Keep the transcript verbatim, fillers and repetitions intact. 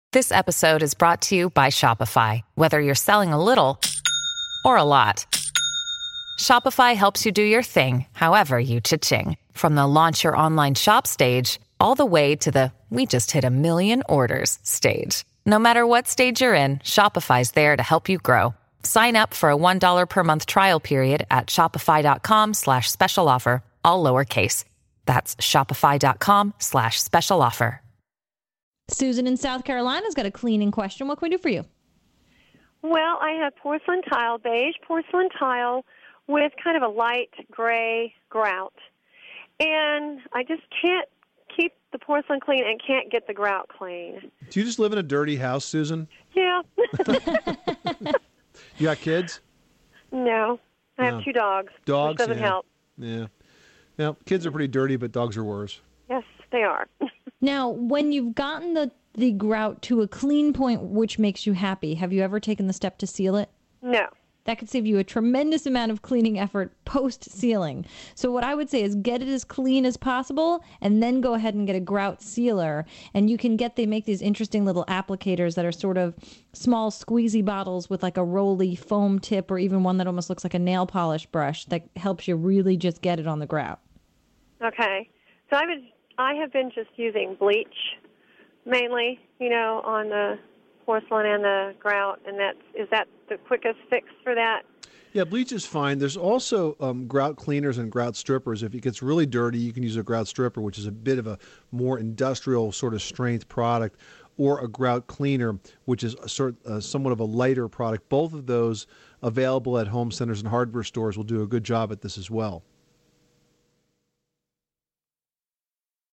This episode is brought to you by Shopify. Whether you're selling a little or a lot, Shopify helps you do your thing, however you cha-ching. From the launch your online shop stage, all the way to the we just hit a million orders stage. No matter what stage you're in, Shopify's there to help you grow. Sign up for a one dollar per month trial period at shopify.com slash special offer, all lowercase. That's shopify.com slash special offer. Susan in South Carolina's got a cleaning question. What can we do for you? Well, I have porcelain tile, beige porcelain tile with kind of a light gray grout. And I just can't keep the porcelain clean and can't get the grout clean. Do you just live in a dirty house, Susan? Yeah. You got kids? No. I have No. two dogs. Dogs? Which doesn't yeah. help. Yeah. Now, kids are pretty dirty, but dogs are worse. Yes, they are. Now, when you've gotten the, the grout to a clean point which makes you happy, have you ever taken the step to seal it? No. That could save you a tremendous amount of cleaning effort post-sealing. So what I would say is get it as clean as possible and then go ahead and get a grout sealer. And you can get, they make these interesting little applicators that are sort of small squeezy bottles with like a rolly foam tip or even one that almost looks like a nail polish brush that helps you really just get it on the grout. Okay. So I was I have been just using bleach mainly, you know, on the porcelain and the grout, and that's is that the quickest fix for that? Yeah, bleach is fine. There's also um, grout cleaners and grout strippers. If it gets really dirty, you can use a grout stripper, which is a bit of a more industrial sort of strength product, or a grout cleaner, which is a sort, uh, somewhat of a lighter product. Both of those available at home centers and hardware stores will do a good job at this as well.